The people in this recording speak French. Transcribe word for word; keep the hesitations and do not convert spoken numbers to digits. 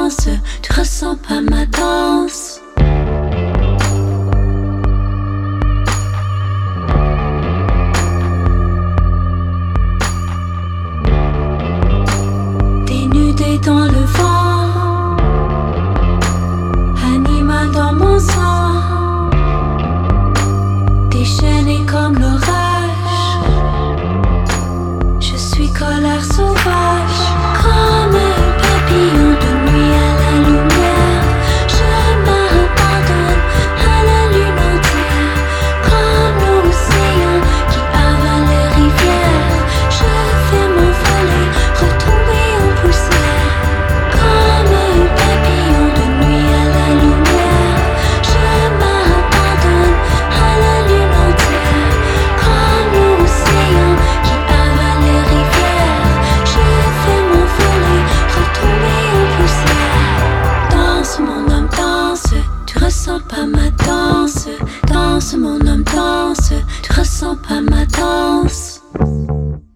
danse, tu ressens pas ma danse. Dénudé dans le vent, animal dans mon sang, déchaîné comme l'orage, je suis colère sauvage, comme un papillon de nuit à la lumière. Je m'abandonne à la lune entière, comme l'océan qui avale les rivières. Je fais m'envoler, retomber en poussière, comme un papillon de nuit à la lumière. Je m'abandonne à la lune entière, comme l'océan qui avale les rivières. Je fais m'envoler, retomber en poussière. Danse mon homme, danse, tu ressens pas ma danse. Danse mon homme, danse, tu ressens pas ma danse.